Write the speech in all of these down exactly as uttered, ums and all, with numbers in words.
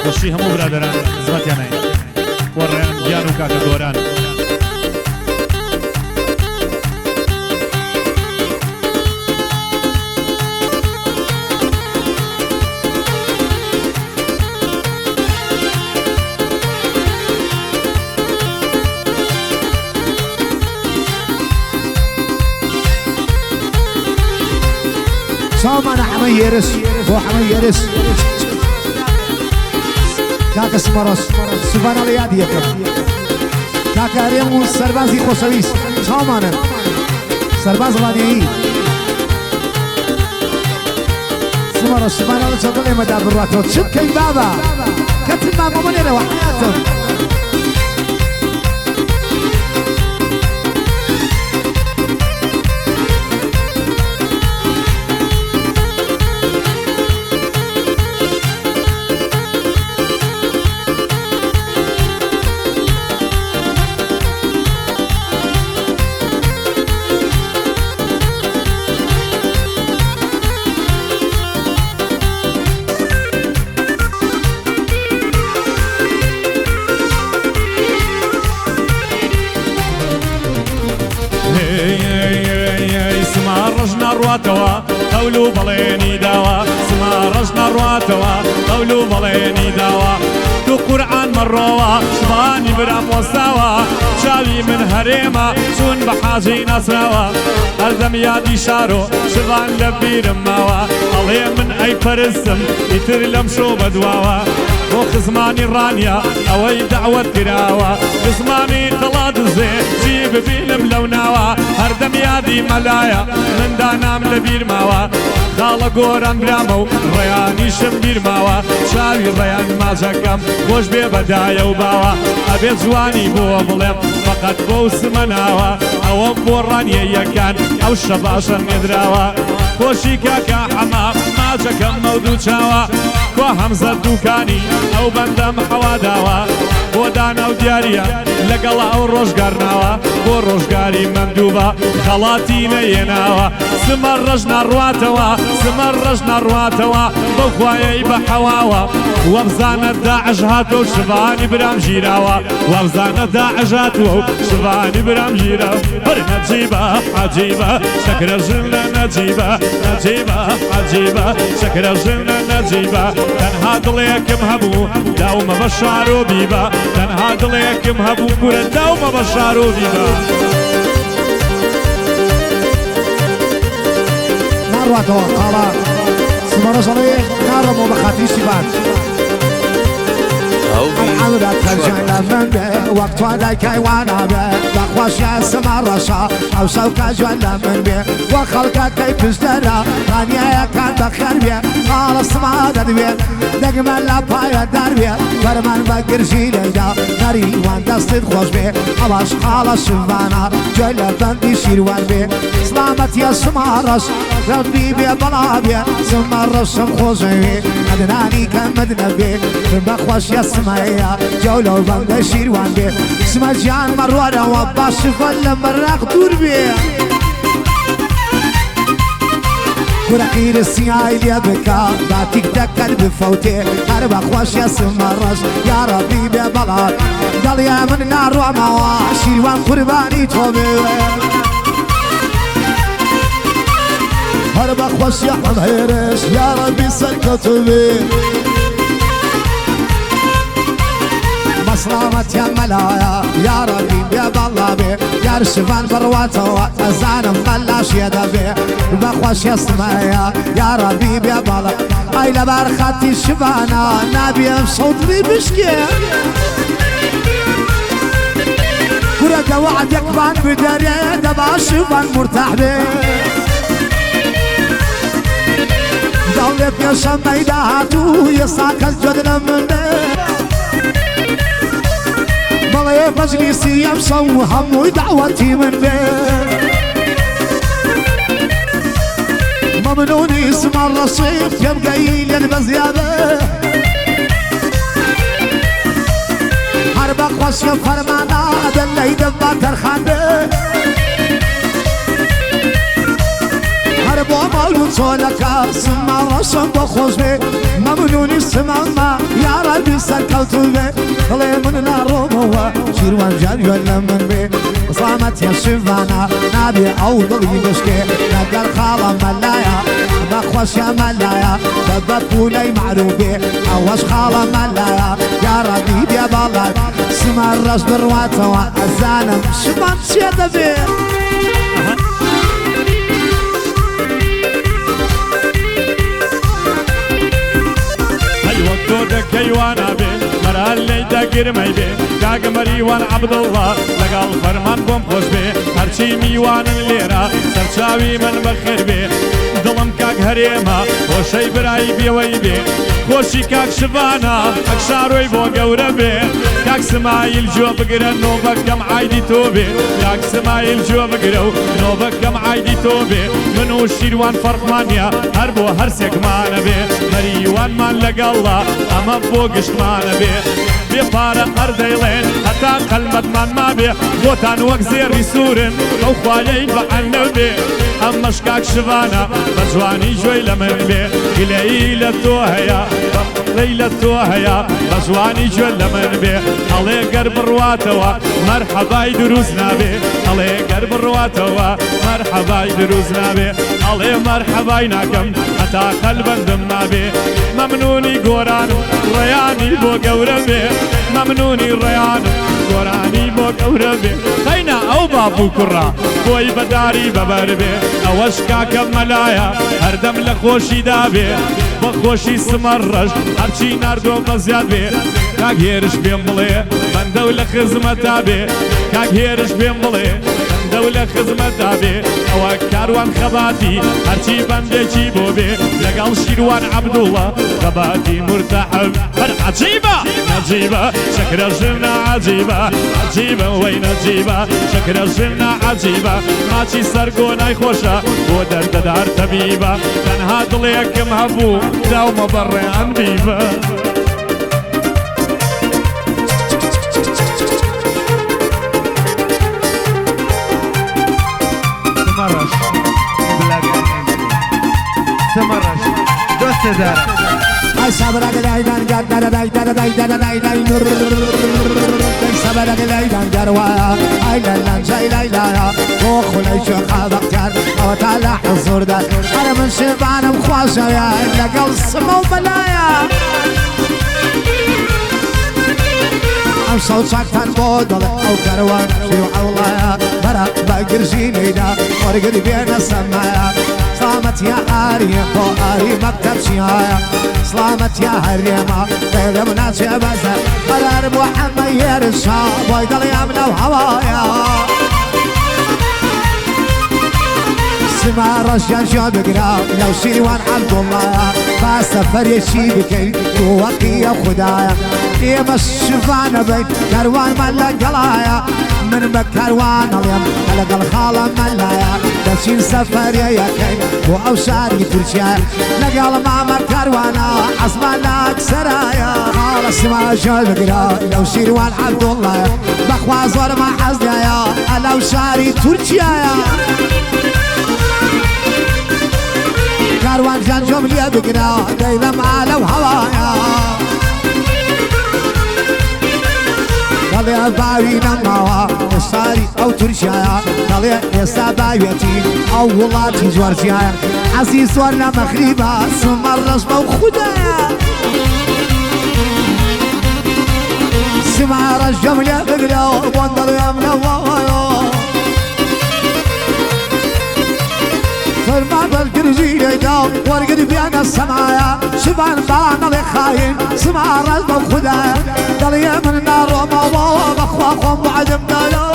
دەشتی هەموو برادەران زمەتیانای وەڕێیان گیان و کاکە گۆران سامان حمي يرس هو حمي يرس كاكا سمرس سبحان الله يا ديكم كاكا ريمو سربازي خوشويس سامان سرباز غادي سمرس سبحان الله شغل ما دابر راتو شوف كي بابا كتب ما ممنيره وحياته رواتوا قولوا بليني دوا سما رجنا رواتوا قولوا بليني دوا تو قرآن مروا شباني برام وساوا شاوي من هريما شون بحاجي نسوا أردم يادي شارو شبان لبير ماوا الله من أي فرسم يترلم شو بدواوا بو خزماني رانيا اوي دعوة كراوا خزماني خلاط زين جيب فيلم لوناوا هردم يادي ملايا من دانام لبير ماوا خاڵە گۆران برامە و ڕێیانی شم بیر ماوە چاوی ڕێیان ماجەکەم خۆش بێ بەدایە و باوە ئەبێ جوانی بۆ بڵێم فەقەت بۆ سمە ناوە ئەوەم بۆ ڕانیە یەکان ئەو شە باشە نێدراوە خۆشی کاکە حەمام ماجەکەم مەودوو چاوە کۆ هەمزە دووکانی ئەو بەندەم حەواداوە بۆ دانا و دیارە لەگەڵ ئەو ڕۆژگارناوە بۆ ڕۆژگاری مەندووبە خەڵاتی نەیێناوە سمە ڕەش ناڕواتەوە سمە ڕەش ناڕواتەوە بەو خوایەی بە حەواوە وەبزانە داعش هاتۆ شڤانی برام ژیراوە وەبزانە داعش هاتووە و شڤانی برام ژیراوە هەر نەجیبە عەجیبە شەکرە ژن لە نەجیبە نەجیبە عەجیبە شەکرە ژن لە نەجیبە تەنها دڵێکم هەبوو داومە بە شار و بیبە تەنها دڵێکم هەبوو کورە داومە بە شار و بیبە ناڕواتەوە قاڵا سمەڕەشەڵێ ناڕەمەوە بە خاتری سیبات العمرك خرجنا من به وقت ودايك وانا به بخواش يا سما رشا او سوك جوانا من به وخلقك كيف ازدرا رانيا كان بخير به قال سما دد به دقما لا بايا دار به فرمان بقر جيليدا ناري وان دستد خوش به عباش خالا شفانا جيلا بندي شيروان به سلامت يا سما رش ربي به بلا به سما رشم خوش به ادناني كان مدنا به بخواش يا سما يا جولو بند شيروان بي اسمه جان مروره وباش فل مرق دور بي كراكير السياي لي بكا باتيك دكر بفوتي هرب خوش يا سمرش يا ربي ببلاد ضل يا من نار وما شيروان قرباني توبي هرب خوش يا حميرش يا ربي سكتو بي سلامت يا ملايا يا ربي يا بالله بي يا رشفان برواته وأزانم بلاش يا دبي بخوش يا سمايا يا ربي يا بالله اي لبرختي شفانا نبي بصوت لي بشكي كرة وعدك بان بدري دبا شفان مرتاح بي دولة يا شميداتو يساك الجدل مني مالي مجلسي يمشوا همو دعوتي من بيه ممنوني اسم الرصيف يبقى يلين بزيادة حربك وصف فرمانا دلي دبا ترخانده حرب ومولود صولك اسم الرصيف بخوش بيه ممنوني اسم الله يا بابي سكوتو بي طلي من ناروموا شيروان جان ولا من بي صامت يا شفانا نابي أوضل يمشكي نقل خالة ملايا بخوش يا ملايا ببكولي معروبي أوش خالة ملايا يا ربيب يا بالله سمع الرش برواته الزانم شبان شيدا بي وقتو كيوانا بي مرال لي داقر مي بي كاق مريوان عبد الله لقال فرمان بوم خوش بي هرشي ميوان الليرا سرشاوي من بخير بي دلم كاق هريما وشي براي بي وي بي خوشي كاق شبانا اكشاروي بو قورا بي كاق سمايل جو بقرا نوبك كم عايدي توبي كاق سمايل جو بقرا نوبك كم عايدي توبي منو شيروان فرقمانيا هربو هرسك مانا بي مريوان من لقال الله اما بوقشت مانا بي بيطارق أرديلين حتى قلبت من ما بي بوتان وك زيري سورن لو خوالين بحنا بي أما شكاك شفانا بجواني جوي لمن بي ليلة توهيا ليلة توهيا بجواني جوي لمن بي علي قرب الرواتوا مرحبا يدروزنا بي علي قرب الرواتوا مرحبا يدروزنا بي علي مرحبا يناكم حتى قلبا دمنا بي ممنوني قوران رياني بو قوربي ممنوني ريان قوراني بو قوربي خينا او بابو كرا بوي بداري ببربي اوش كاكم ملايا هردم لخوشي دابي بخوشي سمرش هرچي ناردو بزياد بي كاك هيرش بيم بلي من دولة خزمتا بي كاك هيرش بيم بلي دولة خزمتا بي او كاروان خباتي هرچي بندي بو بي لقال شيروان عبد الله خباتي مرتحب هر عجيبة نجيبة شكرا جلنا عجيبة عجيبة وين نجيبة شكرا جلنا عجيبة ماشي سرقونا يخوشا ودرد دار طبيبة تنها ضليك مهبو دوما بري عن بيبة تمرش بلاقي تمرش دوست دارك sabra gaidan gadda dai dai dai dai dai dai nur sabra gaidan garwa ay la la jay la la o khulay shu khabakar o tala huzur da ana من شبان مخواشا يا الا قل سمو بلايا ام صوت ساكتان بودل او كروان شو حولايا برا باقر جينينا ورقد بين السمايا صامت يا آريم بو آري مكتب شيايا سلامت يا هريمة بيد مناس يا بزا قرار محمد يرشا بويدل يمنا وهوايا سما رشان شو بقرا لو شيروان عبد الله فسفر يشي بكي ووقي يا خدايا يا مشفانا بين كروان ملا قلايا من بكروان اليوم على الخالة ملايا بسين سفر يا كي وأوشاري ترشايا لقال ماما كروانا عصمانك سرايا على سما شو بقرا لو شيروان عبد الله بخواز ورما حزنايا على أوشاري ترشايا كاروان جان جملية بقنا دايما معانا وهوايا قال يا باوينا معوا الصاري او ترشايا قال يا سابايتي او ولاتي جورجيا عزيز ورنا مخريبا سمر الرجبة وخدايا سمع رجملية بقنا وبندر يا منوايا فرمان بالقرجي يداو ورقد بيانا السمايا شبان بانا لخاين سمع رزبا وخدايا قال يا من النار وما وما بخواكم بعد مدايا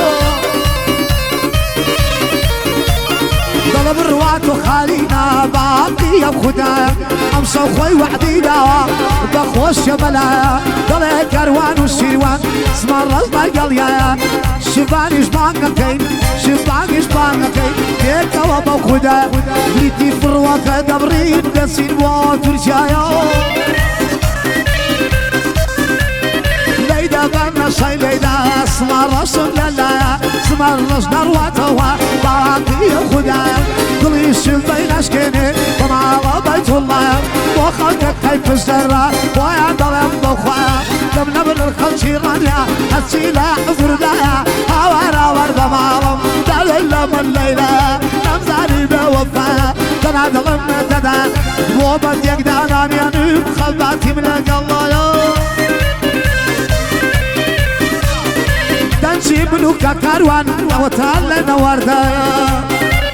قال بالروات وخالينا باقي يا بخدايا امسى خوي وحدي داوا بخوش يا بلايا قال يا كروان والشيروان سمع رزبا قال يا شبان يشبان كين شبان يشبان كين كيكا وابا وخدايا بليتي في الرواقة دبرين دسين وترشايا ليدا بنا شاي ليدا اسمع رسم لالا اسمع الرس نرواتها باقي خدايا كل شبين اشكيني ومع بيت الله وخلقك كيف الزرع ويا ضلم بخويا هاتي لا عذرنا هوارا ورد مالم دلل من ليلة نمزاني بوفا تنادل من تدا موبت يقدانان ينوب خلباتي من الله دنشي بلوكا كاروان وتعلن وردايا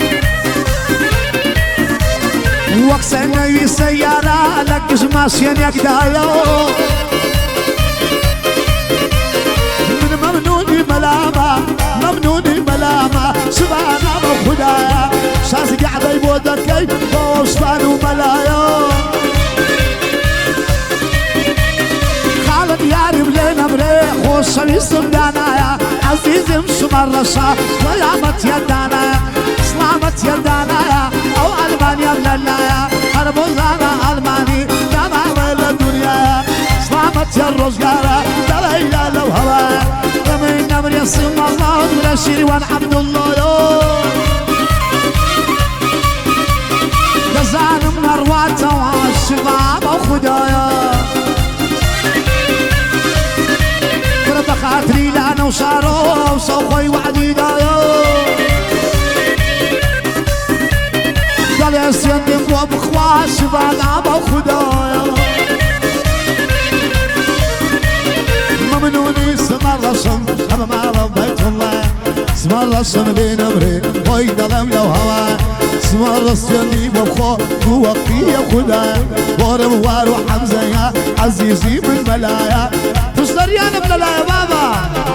وقسنا سيارة لكش ماشيين يقدايا من ممنوني ملامة ممنوني ملامة سبحانه وخدايا شاز قاعدة يبودكي وصفان وملايا خالد ياري بلينا مريخ وصمي صمدانايا عزيزي مشمر رشا ويامت يدانايا سلامت يدانايا او المانيا بلنايا اربوزانا الماني دانا ويلا الدنيا سلامت يا الرزقارة دليلا لو هوايا يمين نمر يصيم الله ولا شيروان عبد الله جزان من ارواته والشباب وخدايا قرب خاطري لانا وشارو وصوخي وعدي دايا قال يا سيدي وبخوا شباب وخدايا ممنوني سمر رسم اما ما ربيت الله سمر رسم بين امري ويدا لم لو هوا سمر رسمي وبخوا ووقتي يا خدايا ورم وارو حمزه يا عزيزي من ملايا تصدر يا نبلا يا بابا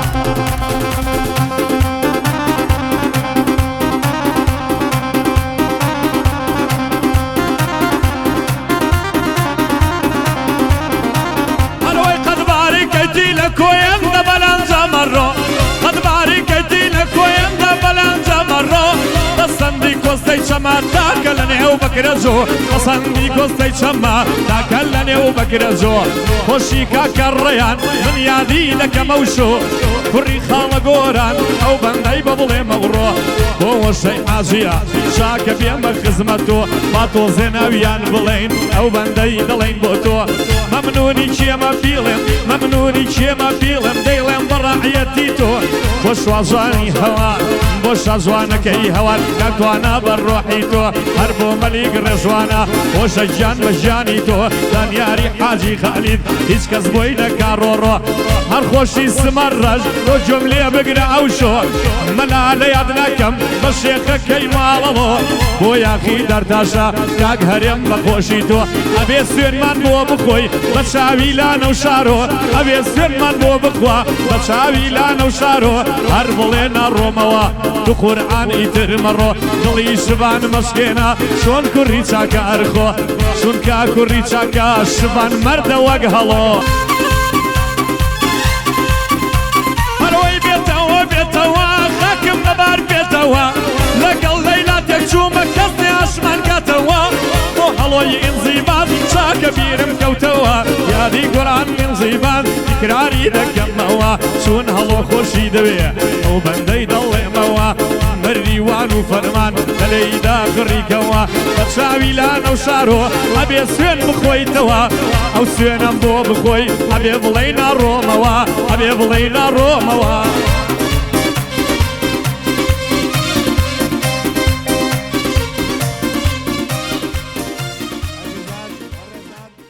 لك وين بلانزا مرو قد باركتي لك وين بلانزا مرو تصندي كوستي شما تاكلني وبكرزو تصندي كوستي شما تاكلني وبكرزو خوشيكا كالريان من يادي لك موشو كوري خال قوران او بندي ببلي مغرو هو شيء عزيا شاك بيما خزمتو باتو زيناويان بلين او بندي دلين بوتو ممنوني كيما بيلم ممنوني كيما بيلم ديلم براعيتي تو بوش وزواني هوا بوش وزوانك اي هوا كاتوانا بروحي تو هربو مليك رزوانا بوش الجان وجاني تو دانياري حاجي خالد هيش كزبوينا كارورو هر خوشي سمرج وجملي بقرا او شو ملا ليادناكم بشيخ كي مالو بو يا اخي درداشا كاك هرم بخوشي تو ابي سوين من بو بخوي بشاوي لانا وشارو ابي سوين من بو بخوا بشاوي لانا وشارو هربلينا روموا تو قرآن ايتر مرو دلي شبان مسكينا شون كوري چاكا ارخو شون كا كوري چاكا شبان مرد وقهلو هروي بيتوا بيتوا خاكم نبار بيتوا لقل ليلاتك شومك كسني عشمان كتوا مو هلوي انزيبان شاكا بيرم كوتوا يا دي قرآن من زيبان تكراري دكموا شون هلو خوشي دوي او بندي دلي موا مريوان وفرمان دليدا خريكوا بتشاوي لانا وشارو ابي سوين بخوي توا او سوين بو بخوي ابي بلينا روموا ابي بلينا روموا